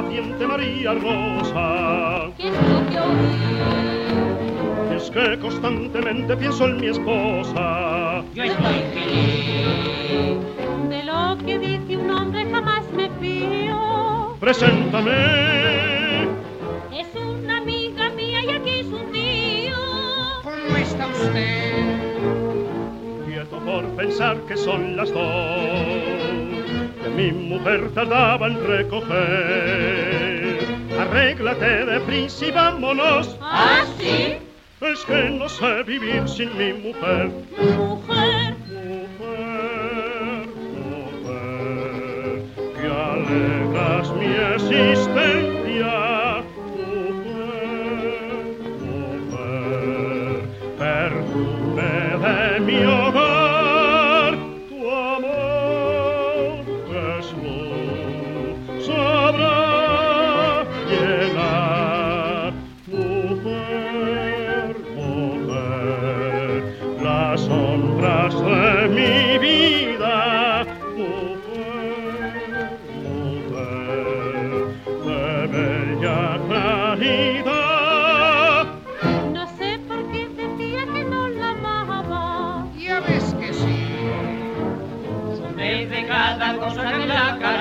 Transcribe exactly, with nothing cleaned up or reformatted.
paciente María Rosa. ¿Qué es lo que oí? Es que constantemente pienso en mi esposa. Yo estoy feliz. De lo que dice un hombre jamás me fío. Preséntame. Es una amiga mía y aquí es un tío. ¿Cómo está usted? Quieto por pensar que son las dos, que mi mujer tardaba en recoger. Arréglate deprisa y vámonos. ¿Ah, sí? Es que no sé vivir sin mi mujer. Mujer. Mujer, mujer, que alegras mi existencia. Mujer, mujer, perfume de mi hogar. Tu amor es luz, sabrá llenar. Mujer, mujer, las sombras de mi vida. Mujer, mujer, de bella claridad. No sé por qué decía que no la amaba. Ya ves que sí. Desde cada cosa que la